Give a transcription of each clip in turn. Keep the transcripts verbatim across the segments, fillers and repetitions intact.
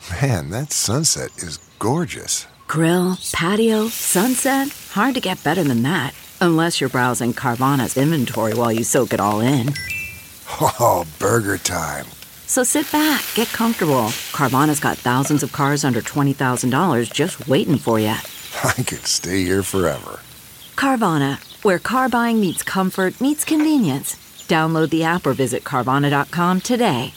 Man, that sunset is gorgeous. Grill, patio, sunset. Hard to get better than that. Unless you're browsing Carvana's inventory while you soak it all in. Oh, burger time. So sit back, get comfortable. Carvana's got thousands of cars under twenty thousand dollars just waiting for you. I could stay here forever. Carvana, where car buying meets comfort, meets convenience. Download the app or visit Carvana dot com today.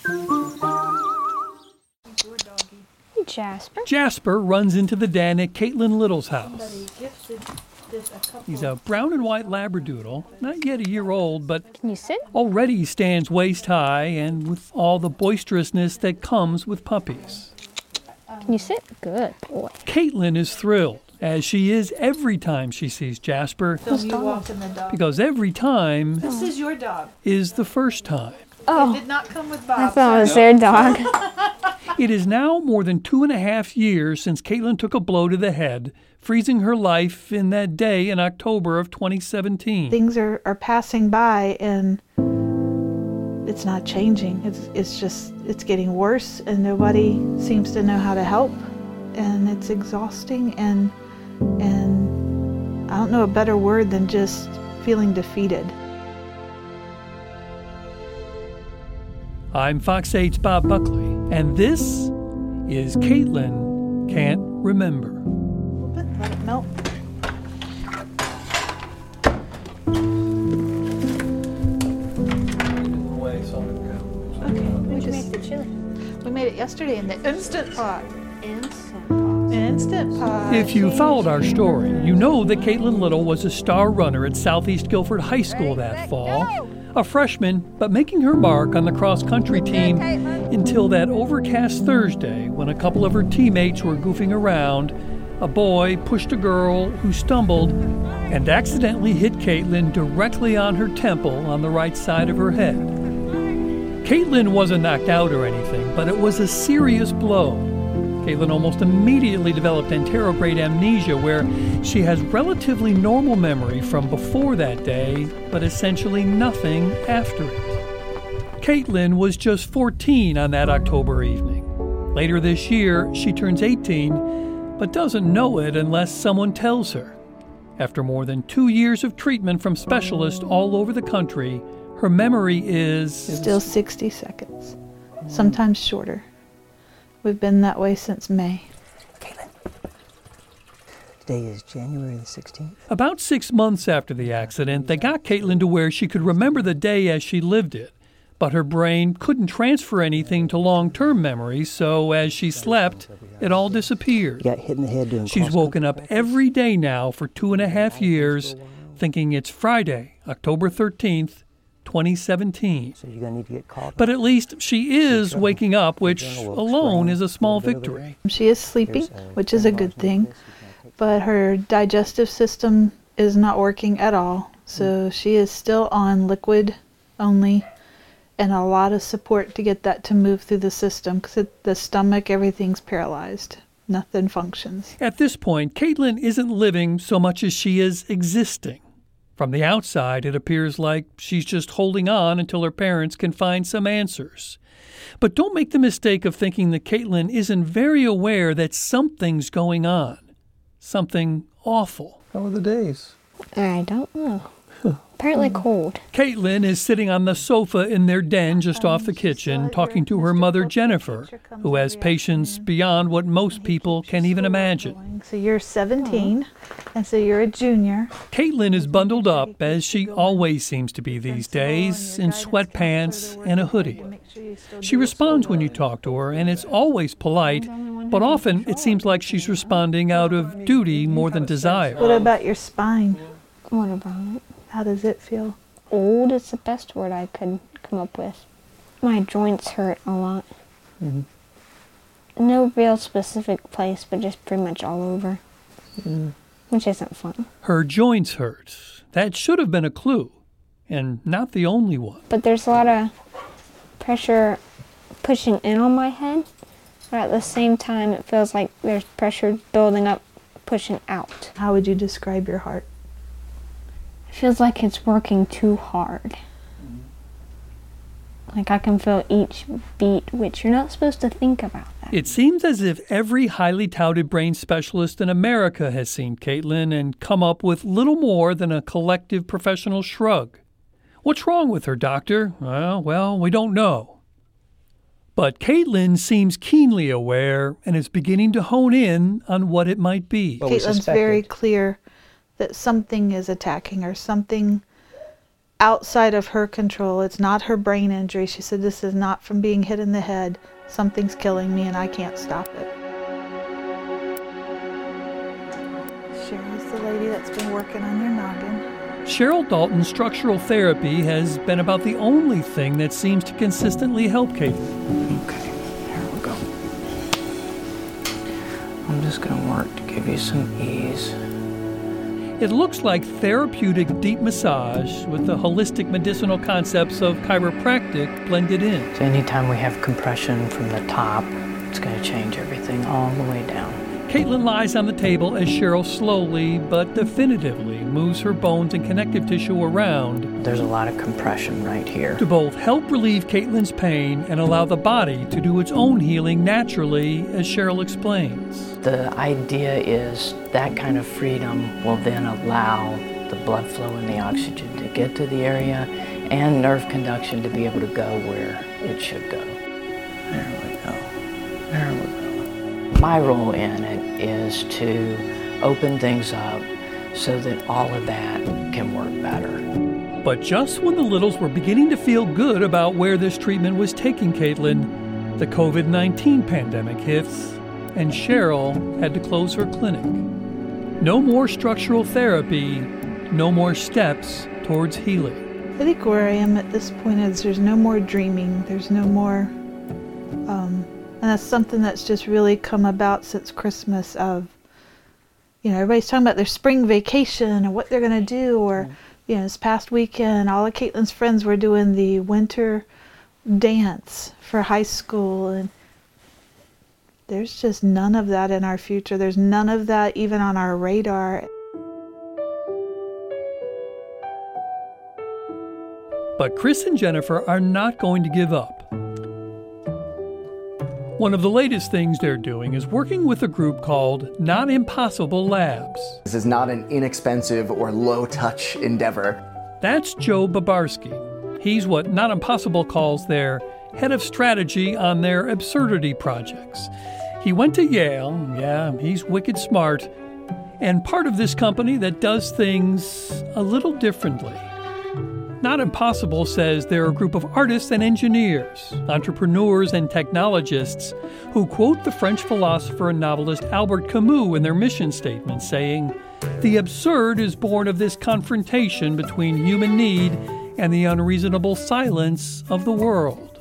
Jasper. Jasper runs into the den at Caitlin Little's house. He's a brown and white Labradoodle, not yet a year old, but Can you sit? already stands waist high and with all the boisterousness that comes with puppies. Can you sit? Good boy. Caitlin is thrilled, as she is every time she sees Jasper, Film you walking the dog. because every time This is your dog. is the first time. Oh, It did not come with Bob. I thought it was their dog. It is now more than two and a half years since Caitlin took a blow to the head, freezing her life in that day in October of twenty seventeen. Things are, are passing by and it's not changing. It's it's just it's getting worse and nobody seems to know how to help, and it's exhausting, and and I don't know a better word than just feeling defeated. I'm Fox eight's Bob Buckley, and this is Caitlin Can't Remember. A little bit, let it melt. Okay, we just the chili. we made it yesterday in the Instant Pot. Instant. Instant Pot. If you followed our story, you know that Caitlin Little was a star runner at Southeast Guilford High School that fall. A freshman, but making her mark on the cross-country team until that overcast Thursday when a couple of her teammates were goofing around. A boy pushed a girl who stumbled and accidentally hit Caitlin directly on her temple on the right side of her head. Caitlin wasn't knocked out or anything, but it was a serious blow. Caitlin almost immediately developed anterograde amnesia, where she has relatively normal memory from before that day, but essentially nothing after it. Caitlin was just fourteen on that October evening. Later this year, she turns eighteen, but doesn't know it unless someone tells her. After more than two years of treatment from specialists all over the country, her memory is Still sixty seconds, sometimes shorter. We've been that way since May. Caitlin, today is January the sixteenth. About six months after the accident, they got Caitlin to where she could remember the day as she lived it, but her brain couldn't transfer anything to long-term memory, so as she slept, it all disappeared. You got hit in the head doing She's woken up every day now for two and a half years, thinking it's Friday, October thirteenth, twenty seventeen. So you're gonna need to get called. But at least she is waking up, which alone is a small victory. She is sleeping, which is a good thing, but her digestive system is not working at all. So she is still on liquid only, and a lot of support to get that to move through the system, because the stomach, everything's paralyzed. Nothing functions. At this point, Caitlin isn't living so much as she is existing. From the outside, it appears like she's just holding on until her parents can find some answers. But don't make the mistake of thinking that Caitlin isn't very aware that something's going on. Something awful. How are the days? I don't know. Apparently cold. Caitlin is sitting on the sofa in their den just off the kitchen, talking to her mother, Jennifer, who has patience beyond what most people can even imagine. So you're seventeen, and so you're a junior. Caitlin is bundled up, as she always seems to be these days, in sweatpants and a hoodie. She responds when you talk to her, and it's always polite, but often it seems like she's responding out of duty more than desire. What about your spine? What about it? How does it feel? Old is the best word I could come up with. My joints hurt a lot. Mm-hmm. No real specific place, but just pretty much all over. Mm. Which isn't fun. Her joints hurt. That should have been a clue, and not the only one. But there's a lot of pressure pushing in on my head, but at the same time it feels like there's pressure building up, pushing out. How would you describe your heart? It feels like it's working too hard. Like I can feel each beat, which you're not supposed to think about that. It seems as if every highly touted brain specialist in America has seen Caitlin and come up with little more than a collective professional shrug. What's wrong with her, doctor? Well, well, we don't know. But Caitlin seems keenly aware and is beginning to hone in on what it might be. Well, Caitlin's very clear that something is attacking her, something outside of her control. It's not her brain injury. She said, this is not from being hit in the head. Something's killing me and I can't stop it. Cheryl's the lady that's been working on your noggin. Cheryl Dalton's structural therapy has been about the only thing that seems to consistently help Caitlin. Okay, here we go. I'm just going to work to give you some ease. It looks like therapeutic deep massage with the holistic medicinal concepts of chiropractic blended in. So anytime we have compression from the top, it's going to change everything all the way down. Caitlin lies on the table as Cheryl slowly but definitively moves her bones and connective tissue around. There's a lot of compression right here. To both help relieve Caitlin's pain and allow the body to do its own healing naturally, as Cheryl explains. The idea is that kind of freedom will then allow the blood flow and the oxygen to get to the area and nerve conduction to be able to go where it should go. There we go. There we go. My role in it is to open things up so that all of that can work better. But just when the Littles were beginning to feel good about where this treatment was taking Caitlin, the covid nineteen pandemic hits, and Cheryl had to close her clinic. No more structural therapy, no more steps towards healing. I think where I am at this point is there's no more dreaming, there's no more, um, and that's something that's just really come about since Christmas of, you know, everybody's talking about their spring vacation and what they're going to do, or, you know, this past weekend, all of Caitlin's friends were doing the winter dance for high school, and there's just none of that in our future. There's none of that even on our radar. But Chris and Jennifer are not going to give up. One of the latest things they're doing is working with a group called Not Impossible Labs. This is not an inexpensive or low-touch endeavor. That's Joe Babarski. He's what Not Impossible calls their head of strategy on their absurdity projects. He went to Yale, yeah, he's wicked smart, and part of this company that does things a little differently. Not Impossible says they're a group of artists and engineers, entrepreneurs and technologists who quote the French philosopher and novelist Albert Camus in their mission statement, saying, "The absurd is born of this confrontation between human need and the unreasonable silence of the world."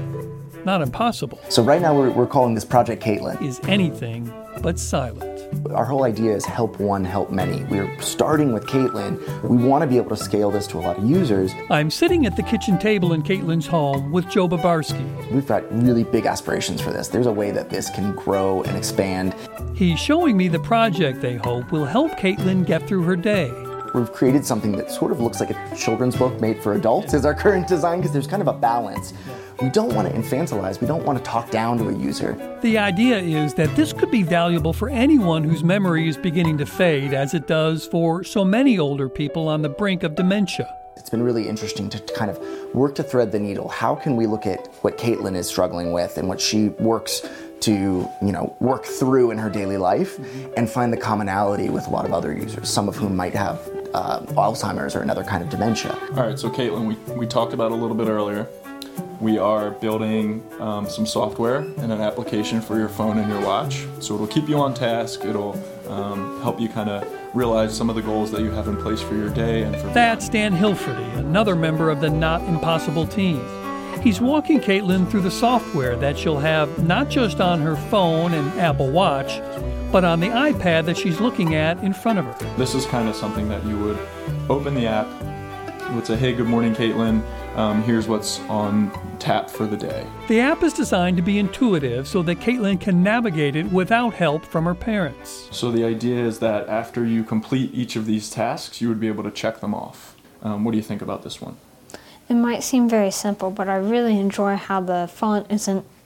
Not Impossible. So right now we're, we're calling this Project Caitlin. Is anything but silent. Our whole idea is help one, help many. We're starting with Caitlin. We want to be able to scale this to a lot of users. I'm sitting at the kitchen table in Caitlin's home with Joe Babarski. We've got really big aspirations for this. There's a way that this can grow and expand. He's showing me the project they hope will help Caitlin get through her day. We've created something that sort of looks like a children's book made for adults is our current design, because there's kind of a balance. We don't want to infantilize. We don't want to talk down to a user. The idea is that this could be valuable for anyone whose memory is beginning to fade, as it does for so many older people on the brink of dementia. It's been really interesting to kind of work to thread the needle. How can we look at what Caitlin is struggling with and what she works to, you know, work through in her daily life, mm-hmm. and find the commonality with a lot of other users, some of whom might have uh, Alzheimer's or another kind of dementia. All right, so Caitlin, we, we talked about a little bit earlier. We are building um, some software and an application for your phone and your watch. So it'll keep you on task. It'll um, help you kind of realize some of the goals that you have in place for your day and for. That's Dan Hilferty, another member of the Not Impossible team. He's walking Caitlin through the software that she'll have not just on her phone and Apple Watch, but on the iPad that she's looking at in front of her. This is kind of something that you would open the app, you would say, hey, good morning, Caitlin. Um, here's what's on tap for the day. The app is designed to be intuitive so that Caitlin can navigate it without help from her parents. So the idea is that after you complete each of these tasks, you would be able to check them off. Um, what do you think about this one? It might seem very simple, but I really enjoy how the font isn't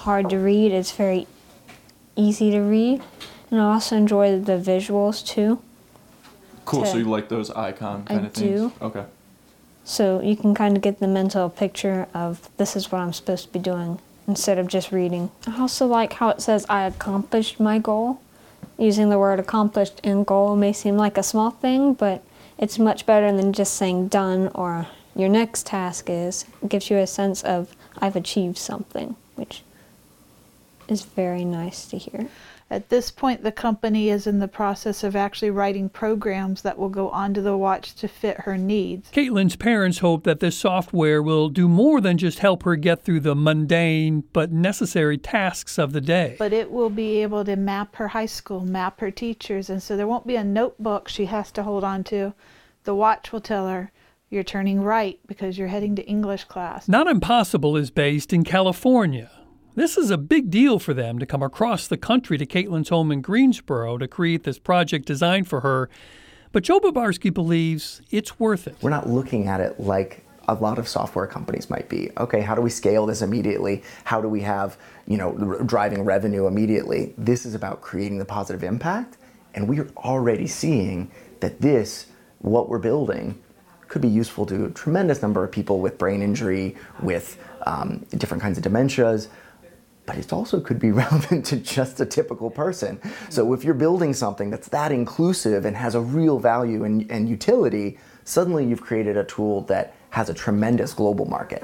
hard to read. It's very easy to read. And I also enjoy the visuals too. Cool, to, so you like those icon kind I of things? do. Okay. So you can kind of get the mental picture of this is what I'm supposed to be doing instead of just reading. I also like how it says I accomplished my goal. Using the word accomplished in goal may seem like a small thing, but it's much better than just saying done or your next task is. It gives you a sense of I've achieved something, which is very nice to hear. At this point, the company is in the process of actually writing programs that will go onto the watch to fit her needs. Caitlin's parents hope that this software will do more than just help her get through the mundane but necessary tasks of the day. But it will be able to map her high school, map her teachers, and so there won't be a notebook she has to hold on to. The watch will tell her, you're turning right because you're heading to English class. Not Impossible is based in California. This is a big deal for them to come across the country to Caitlin's home in Greensboro to create this project designed for her. But Joe Babarski believes it's worth it. We're not looking at it like a lot of software companies might be. Okay, how do we scale this immediately? How do we have, you know, driving revenue immediately? This is about creating the positive impact, and we are already seeing that this, what we're building, could be useful to a tremendous number of people with brain injury, with um, different kinds of dementias. But it also could be relevant to just a typical person. So if you're building something that's that inclusive and has a real value and, and utility, suddenly you've created a tool that has a tremendous global market.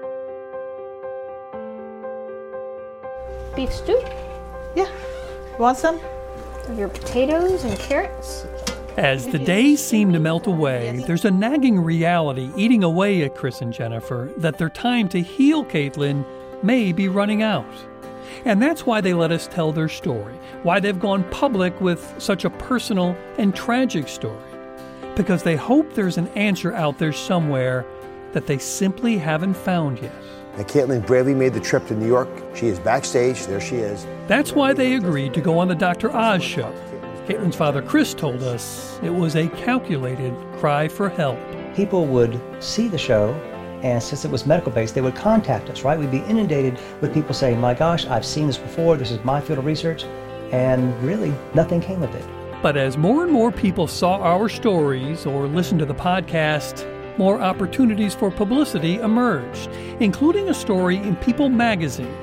Beef stew? Yeah. Want some? Of your potatoes and carrots? As the days seem to melt away, there's a nagging reality eating away at Chris and Jennifer that their time to heal Caitlin may be running out. And that's why they let us tell their story, why they've gone public with such a personal and tragic story. Because they hope there's an answer out there somewhere that they simply haven't found yet. And Caitlin bravely made the trip to New York. She is backstage. There she is. That's why they agreed to go on the Doctor Oz show. Caitlin's father, Chris, told us it was a calculated cry for help. People would see the show, and since it was medical-based, they would contact us, right? We'd be inundated with people saying, my gosh, I've seen this before, this is my field of research, and really, nothing came of it. But as more and more people saw our stories or listened to the podcast, more opportunities for publicity emerged, including a story in People magazine.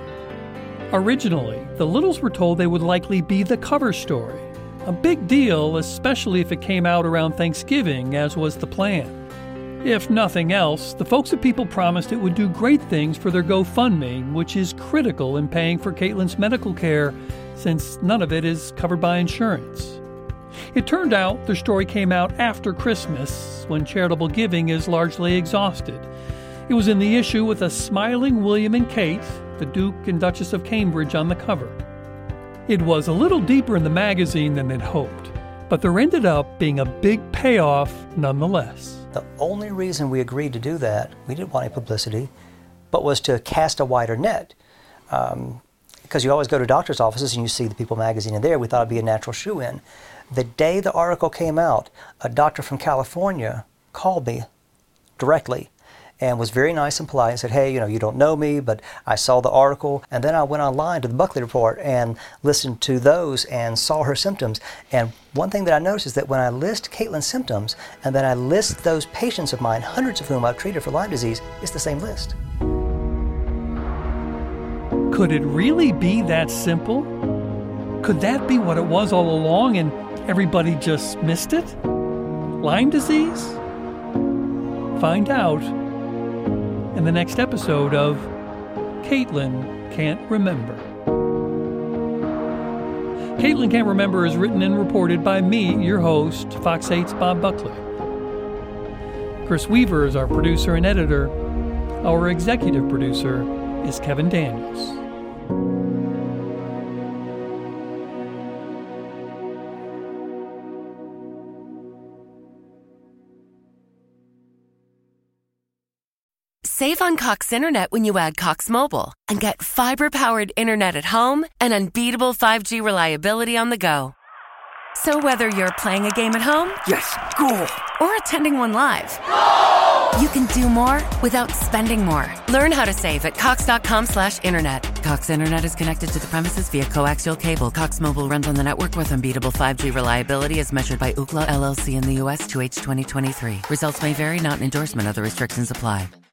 Originally, the Littles were told they would likely be the cover story, a big deal, especially if it came out around Thanksgiving, as was the plan. If nothing else, the folks at People promised it would do great things for their GoFundMe, which is critical in paying for Caitlin's medical care, since none of it is covered by insurance. It turned out their story came out after Christmas, when charitable giving is largely exhausted. It was in the issue with a smiling William and Kate, the Duke and Duchess of Cambridge, on the cover. It was a little deeper in the magazine than they'd hoped, but there ended up being a big payoff nonetheless. The only reason we agreed to do that, we didn't want any publicity, but was to cast a wider net. Um, because you always go to doctor's offices and you see the People magazine in there. We thought it'd be a natural shoe-in. The day the article came out, a doctor from California called me directly and was very nice and polite and said, hey, you know, you don't know me, but I saw the article. And then I went online to the Buckley Report and listened to those and saw her symptoms. And one thing that I noticed is that when I list Caitlin's symptoms and then I list those patients of mine, hundreds of whom I've treated for Lyme disease, it's the same list. Could it really be that simple? Could that be what it was all along and everybody just missed it? Lyme disease? Find out in the next episode of Caitlin Can't Remember. Caitlin Can't Remember is written and reported by me, your host, Fox eight's Bob Buckley. Chris Weaver is our producer and editor. Our executive producer is Kevin Daniels. Save on Cox Internet when you add Cox Mobile and get fiber-powered internet at home and unbeatable five G reliability on the go. So whether you're playing a game at home, yes, goal, or attending one live, goal! You can do more without spending more. Learn how to save at cox.com slash internet. Cox Internet is connected to the premises via coaxial cable. Cox Mobile runs on the network with unbeatable five G reliability as measured by Ookla L L C in the U S to H twenty twenty-three. Results may vary, not an endorsement. Other restrictions apply.